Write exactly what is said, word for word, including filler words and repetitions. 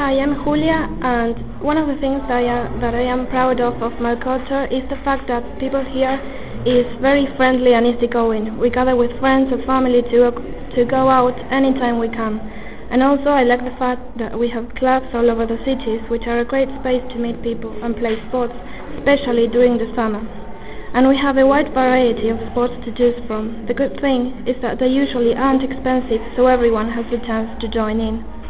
Hi, I'm Julia, and one of the things I, uh, that I am proud of of Malcoto is the fact that people here is very friendly and easygoing. We gather with friends or family to to go out anytime we can. And also I like the fact that we have clubs all over the cities, which are a great space to meet people and play sports, especially during the summer. And we have a wide variety of sports to choose from. The good thing is that they usually aren't expensive, so everyone has the chance to join in.